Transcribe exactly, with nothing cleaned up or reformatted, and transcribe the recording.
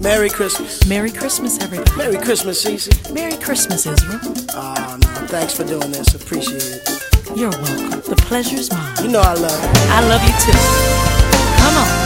Merry Christmas. Merry Christmas, everybody. Merry Christmas, Cece. Merry Christmas, Israel. Oh, no. Thanks for doing this. Appreciate it. You're welcome. The pleasure's mine. You know I love you. I love you too. Come on.